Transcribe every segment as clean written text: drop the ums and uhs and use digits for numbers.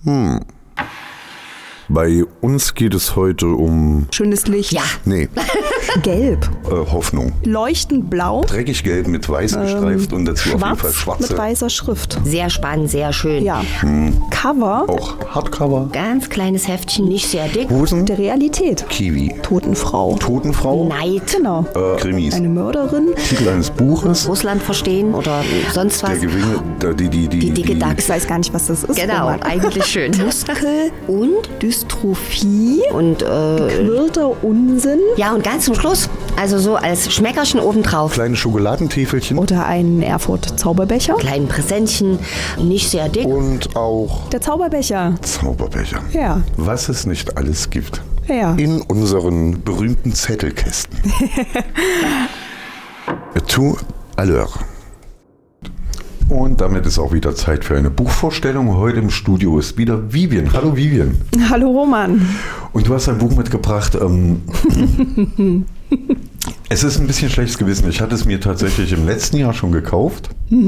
Bei uns geht es heute um... Schönes Licht. Ja. Nee, Gelb. Hoffnung. Leuchtend blau. Dreckig gelb mit weiß gestreift und dazu auf jeden Fall Schwarz schwarze. mit weißer Schrift. Sehr spannend, sehr schön. Ja. Cover Auch Hardcover. Ganz kleines Heftchen, nicht sehr dick. Hosen. der Realität. Kiwi. Totenfrau. Totenfrau. Neid. Genau. Krimis. Eine Mörderin. Titel eines Buches. Russland verstehen oder sonst was. Der Gewinne. Die dicke Ich Dachs. weiß gar nicht, was das ist. Genau, Roman. eigentlich schön. Muskel. Und? Dystrophie. Und Quirlter Unsinn. ja, und ganz zum Schluss, also so als Schmeckerchen obendrauf. Kleine Schokoladentäfelchen. Oder ein Erfurt-Zauberbecher. Kleinen Präsentchen, nicht sehr dick. Und auch Der Zauberbecher. Zauberbecher. Ja. Was es nicht alles gibt. Ja. In unseren berühmten Zettelkästen. Tout à l'heure. Und damit ist auch wieder Zeit für eine Buchvorstellung. Heute im Studio ist wieder Vivian. Hallo Vivian. Hallo Roman. Und du hast ein Buch mitgebracht. Es ist ein bisschen schlechtes Gewissen. Ich hatte es mir tatsächlich im letzten Jahr schon gekauft.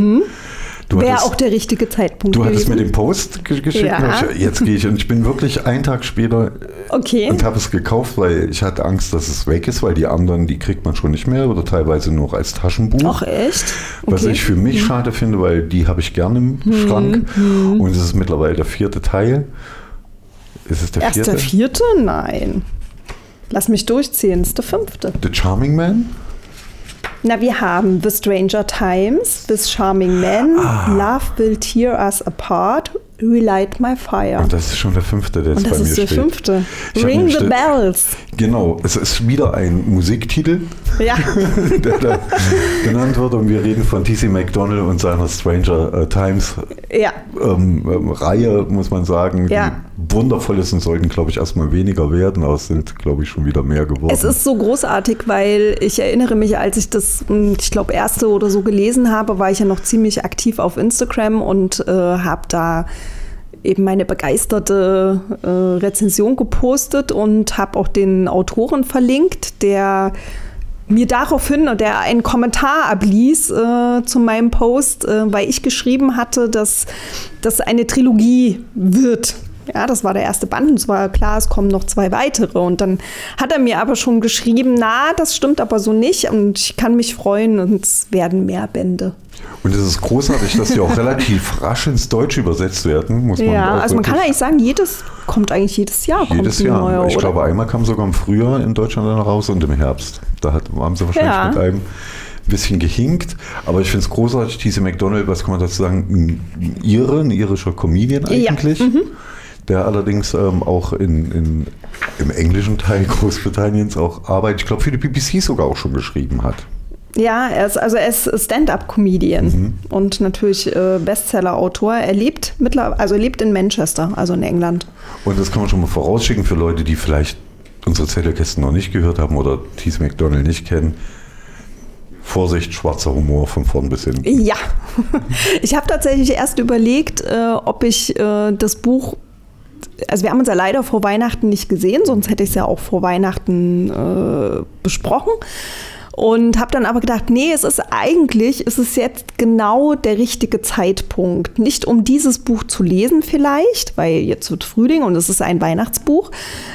Wäre auch der richtige Zeitpunkt Du hattest gewesen. mir den Post geschickt. Ja. Jetzt gehe ich und ich bin wirklich einen Tag später Okay. und habe es gekauft, weil ich hatte Angst, dass es weg ist, weil die anderen, die kriegt man schon nicht mehr oder teilweise nur als Taschenbuch. Ach echt? Was Okay. ich für mich schade finde, weil die habe ich gerne im Schrank. Und es ist mittlerweile der 4. Teil. Ist es der Erst 4.? der 4.? Nein. Lass mich durchziehen. Es ist der 5. The Charming Man? Na, wir haben The Stranger Times, This Charming Man, Love Will Tear Us Apart, Relight My Fire. Und das ist schon der 5., der jetzt Und bei das mir ist der steht. 5. Ich hab Ring nämlich the Bells. Genau, es ist wieder ein Musiktitel, Ja. der da genannt wird. Und wir reden von T.C. McDonald und seiner Stranger Times Ja. Reihe, muss man sagen, Ja. die wundervoll ist und sollten, glaube ich, erstmal weniger werden, aber es sind, glaube ich, schon wieder mehr geworden. Es ist so großartig, weil ich erinnere mich, als ich das, ich glaube, erste oder so gelesen habe, war ich ja noch ziemlich aktiv auf Instagram und habe da eben meine begeisterte Rezension gepostet und habe auch den Autoren verlinkt, der mir daraufhin, der einen Kommentar abließ zu meinem Post, weil ich geschrieben hatte, dass das eine Trilogie wird. Ja, das war der erste Band und es war klar, es kommen noch 2 weitere. Und dann hat er mir aber schon geschrieben, na, das stimmt aber so nicht und ich kann mich freuen und es werden mehr Bände. Und es ist großartig, dass die auch relativ rasch ins Deutsche übersetzt werden, muss man Ja, auch also man kann wirklich- eigentlich sagen, kommt eigentlich jedes Jahr. Jedes kommt ein Jahr. neuer, Ich oder? glaube, einmal kam sogar im Frühjahr in Deutschland dann raus und im Herbst. Haben sie wahrscheinlich Ja. mit einem ein bisschen gehinkt. Aber ich finde es großartig, T.C. McDonald, was kann man dazu sagen, ein irischer Comedian eigentlich. Ja. Der allerdings auch im englischen Teil Großbritanniens auch arbeitet. Ich glaube, für die BBC sogar auch schon geschrieben hat. Ja, er ist Stand-up-Comedian und natürlich Bestseller-Autor. Er lebt lebt in Manchester, also in England. Und das kann man schon mal vorausschicken für Leute, die vielleicht unsere Zettelkästen noch nicht gehört haben oder T.C. McDonald nicht kennen. Vorsicht, schwarzer Humor von vorn bis hinten. Ja, ich habe tatsächlich erst überlegt, ob ich das Buch, also wir haben uns ja leider vor Weihnachten nicht gesehen, sonst hätte ich es ja auch vor Weihnachten besprochen. Und habe dann aber gedacht, nee, es ist jetzt genau der richtige Zeitpunkt. Nicht um dieses Buch zu lesen vielleicht, weil jetzt wird Frühling und es ist ein Weihnachtsbuch,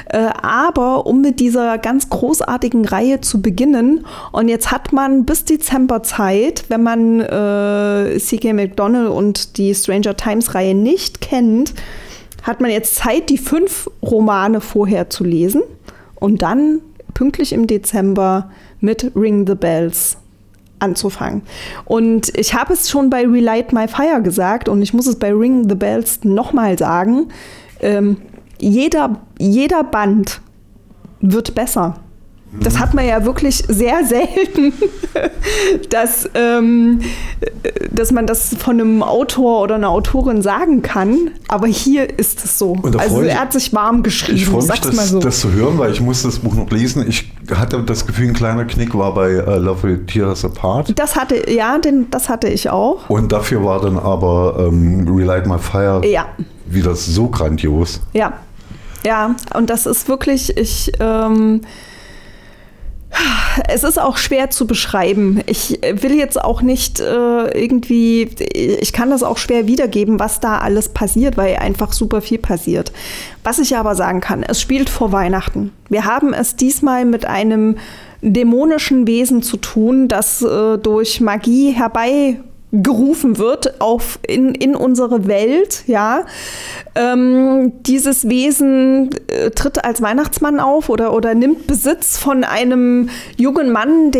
aber um mit dieser ganz großartigen Reihe zu beginnen. Und jetzt hat man bis Dezember Zeit, wenn man C.K. McDonald und die Stranger Times Reihe nicht kennt, hat man jetzt Zeit, die 5 Romane vorher zu lesen und dann pünktlich im Dezember mit Ring the Bells anzufangen. Und ich habe es schon bei Relight My Fire gesagt und ich muss es bei Ring the Bells nochmal sagen. Jeder Band wird besser. Das hat man ja wirklich sehr selten, dass man das von einem Autor oder einer Autorin sagen kann. Aber hier ist es so. Also er hat sich warm geschrieben. Ich freue mich, sag's mal so. das zu hören, weil ich muss das Buch noch lesen. Ich hatte das Gefühl, ein kleiner Knick war bei Love Will Tear Us Apart. Das hatte ich auch. Und dafür war dann aber Relight My Fire Ja. wieder so grandios. Ja, und das ist wirklich, Es ist auch schwer zu beschreiben. Ich will jetzt auch nicht ich kann das auch schwer wiedergeben, was da alles passiert, weil einfach super viel passiert. Was ich aber sagen kann, es spielt vor Weihnachten. Wir haben es diesmal mit einem dämonischen Wesen zu tun, das durch Magie herbeigerufen wird in unsere Welt, ja. Dieses Wesen tritt als Weihnachtsmann auf oder nimmt Besitz von einem jungen Mann,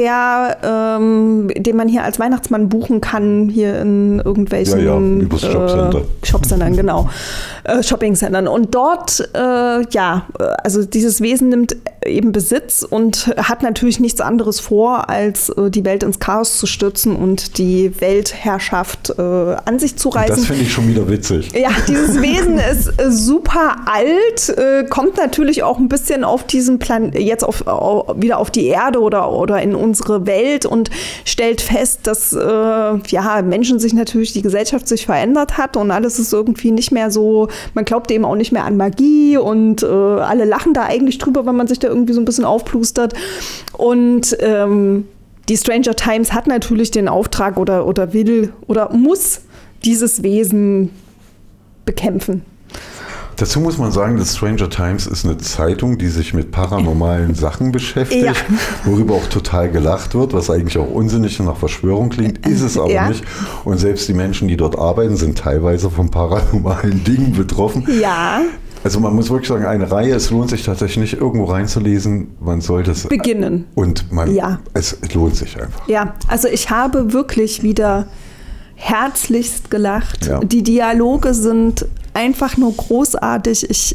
den man hier als Weihnachtsmann buchen kann, hier in irgendwelchen übers Jobcenter. Shopcentern, genau. Shoppingcentern. Und dort, also dieses Wesen nimmt eben Besitz und hat natürlich nichts anderes vor, als die Welt ins Chaos zu stürzen und die Weltherrschaft an sich zu reißen. Das finde ich schon wieder witzig. Ja, dieses Wesen ist super alt, kommt natürlich auch ein bisschen auf diesen Plan jetzt wieder auf die Erde oder in unsere Welt und stellt fest, dass Menschen sich natürlich, die Gesellschaft sich verändert hat und alles ist irgendwie nicht mehr so, man glaubt eben auch nicht mehr an Magie und alle lachen da eigentlich drüber, wenn man sich da irgendwie so ein bisschen aufplustert. Und die Stranger Times hat natürlich den Auftrag oder will oder muss dieses Wesen bekämpfen. Dazu muss man sagen, dass Stranger Times ist eine Zeitung, die sich mit paranormalen Sachen beschäftigt, worüber auch total gelacht wird, was eigentlich auch unsinnig und nach Verschwörung klingt, ist es aber nicht. Und selbst die Menschen, die dort arbeiten, sind teilweise von paranormalen Dingen betroffen. Ja. Also man muss wirklich sagen, eine Reihe, es lohnt sich tatsächlich nicht, irgendwo reinzulesen, man sollte es beginnen. Und es lohnt sich einfach. Ja, also ich habe wirklich wieder herzlichst gelacht. Ja. Die Dialoge sind einfach nur großartig. Ich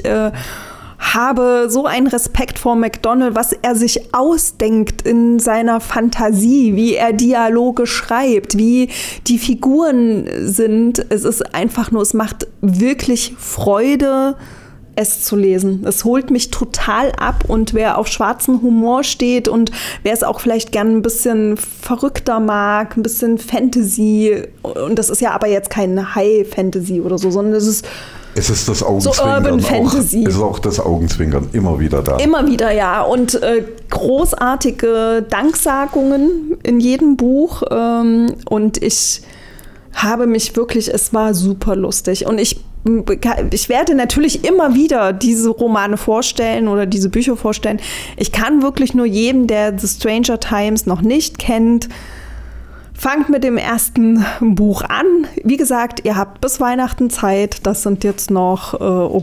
habe so einen Respekt vor McDonald, was er sich ausdenkt in seiner Fantasie, wie er Dialoge schreibt, wie die Figuren sind. Es ist einfach nur, es macht wirklich Freude, es zu lesen. Es holt mich total ab und wer auf schwarzen Humor steht und wer es auch vielleicht gern ein bisschen verrückter mag, ein bisschen Fantasy, und das ist ja aber jetzt kein High-Fantasy oder so, sondern es ist das Augenzwinkern. So Urban Fantasy. Es ist auch das Augenzwinkern immer wieder da. Immer wieder, ja. Und großartige Danksagungen in jedem Buch. Und ich habe mich wirklich, es war super lustig. Und ich werde natürlich immer wieder diese Romane vorstellen oder diese Bücher vorstellen. Ich kann wirklich nur jedem, der The Stranger Times noch nicht kennt, fangt mit dem ersten Buch an. Wie gesagt, ihr habt bis Weihnachten Zeit. Das sind jetzt noch,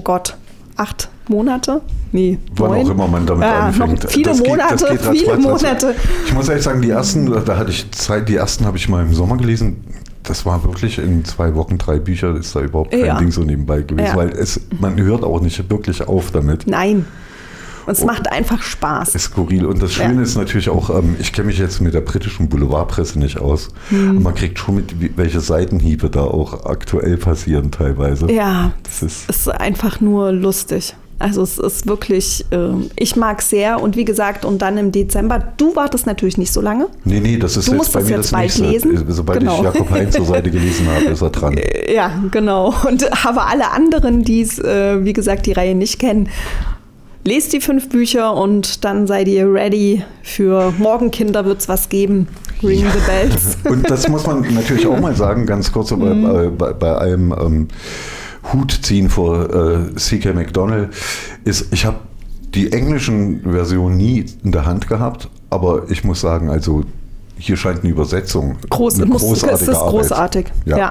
8 Monate? Nee, wann 9. auch immer man damit anfängt. Noch viele Monate. Ich muss ehrlich sagen, die ersten, da hatte ich Zeit, die ersten habe ich mal im Sommer gelesen. Das war wirklich in 2 Wochen 3 Bücher, ist da überhaupt kein Ding so nebenbei gewesen, weil man hört auch nicht wirklich auf damit. Nein. Und es macht einfach Spaß. Ist skurril. Und das Schöne ist natürlich auch, ich kenne mich jetzt mit der britischen Boulevardpresse nicht aus, aber man kriegt schon mit, welche Seitenhiebe da auch aktuell passieren teilweise. Ja, es ist einfach nur lustig. Also es ist wirklich, ich mag es sehr. Und wie gesagt, und dann im Dezember, du wartest natürlich nicht so lange. Nee, das ist jetzt bei mir das nächste. Lesen. Sobald ich Jakob Heinz zur Seite gelesen habe, ist er dran. Ja, genau. Und aber alle anderen, die es, wie gesagt, die Reihe nicht kennen, lest die 5 Bücher und dann seid ihr ready für Morgenkinder, wird's was geben. Ring the bells. Und das muss man natürlich auch mal sagen, ganz kurz bei allem Hut ziehen vor C.K. McDonald, ich habe die englischen Versionen nie in der Hand gehabt, aber ich muss sagen, also hier scheint eine Übersetzung großartige Es ist großartig, ja.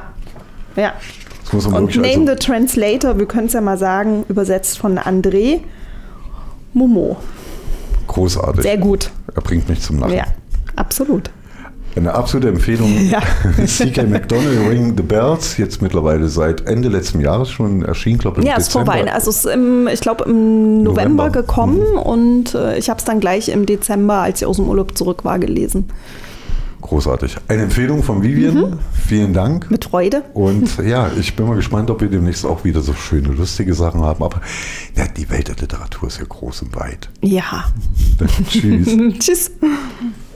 Das muss man und Name the Translator, wir können es ja mal sagen, übersetzt von André Momo. Großartig. Sehr gut. Er bringt mich zum Lachen. Ja, absolut. Eine absolute Empfehlung. C.K. McDonald, Ring the Bells, jetzt mittlerweile seit Ende letzten Jahres schon erschienen, glaube ich, im Dezember. Ja, ist vorbei. Also ich glaube im November gekommen und ich habe es dann gleich im Dezember, als ich aus dem Urlaub zurück war, gelesen. Großartig. Eine Empfehlung von Vivian. Vielen Dank. Mit Freude. Und ja, ich bin mal gespannt, ob wir demnächst auch wieder so schöne, lustige Sachen haben. Aber ja, die Welt der Literatur ist ja groß und weit. Ja. Tschüss. Tschüss.